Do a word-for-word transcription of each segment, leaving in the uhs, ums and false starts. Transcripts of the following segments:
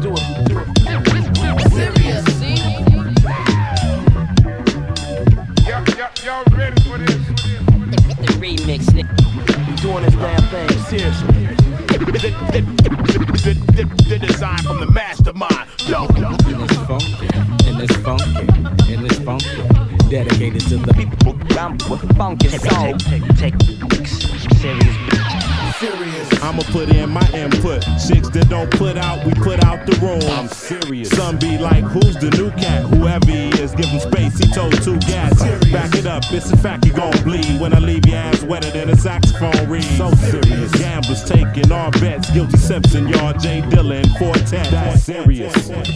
do it, do it. Serious, see? Y'all, y'all, y'all ready for this? The, the remix, nigga. We doing this damn thing seriously. The design from the mastermind. Yo, yo, And it's funky, and it's funky, and it's funky. Dedicated to the people. I'm with funky soul. Take, take, take, serious. serious. I'ma put in my input. Chicks that don't put out, we put out the room. I'm serious. Some be like, who's the new cat? Whoever he is, give him space, he told two gas. Back it up, it's a fact you gon' bleed. When I leave your ass wetter than a saxophone reed. So serious. Gamblers taking all bets. Guilty Simpson, y'all, J Dilla and Fortet. That's serious.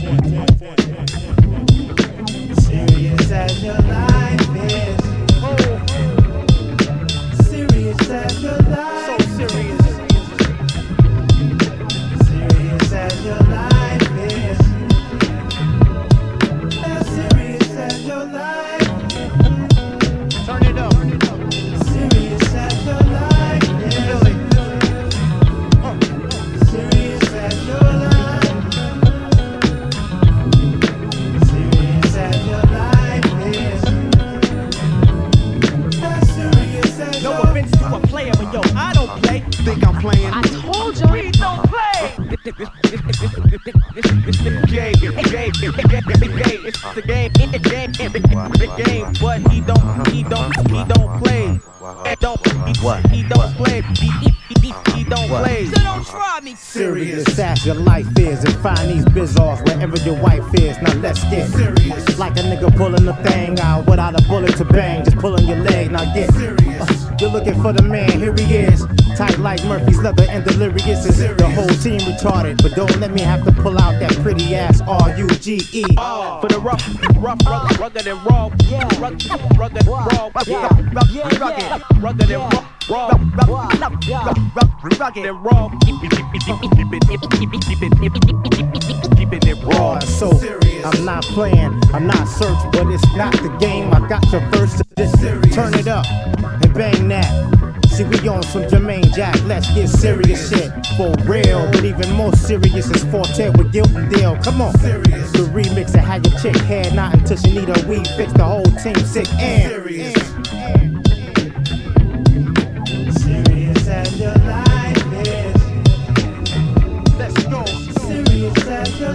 Serious as your life is. Serious as your life. So serious. Serious as your life is. As serious as your life. Turn it up. Serious as your life is. Feel it. Serious as your life. Serious as your life is. As serious as No your offense to a player, but yo, I don't play. Think I'm playing? I told you. We don't play. It's the game, it's the game, it's the game, it's the game, it's the game, it's the game. But he don't, he don't, he don't play. He don't, he, he don't play. He, he, he, he don't play. So don't try me. serious as your life is, and find these bizarres wherever your wife is. Now let's get serious. Like a nigga pulling the thing out without a bullet to bang, just pulling your leg. Now get serious. Uh, you're looking for the man, here he is. Tight like Murphy's leather and delirious is the whole team retarded. But don't let me have to pull out that pretty ass R U G E. Oh, for the rough, rough, rugged, rugged and raw, yeah, rugged, rugged, raw, yeah, rugged, rugged, rugged and raw, raw, rugged, rugged and raw. Keep it, keep it, keep it, keep it, keep it, keep it, keep it raw. So I'm not playing, I'm not search, but it's not the game. I got your verse to this. Turn it up and bang that. See, we on some Jermaine Jack, let's get serious shit. For real, but even more serious is Fortet with Guilt and Dale. Come on. The remix that had your chick head not until she need a weed fix, the whole team sick and serious. Serious as your life is. Let's go. Serious as your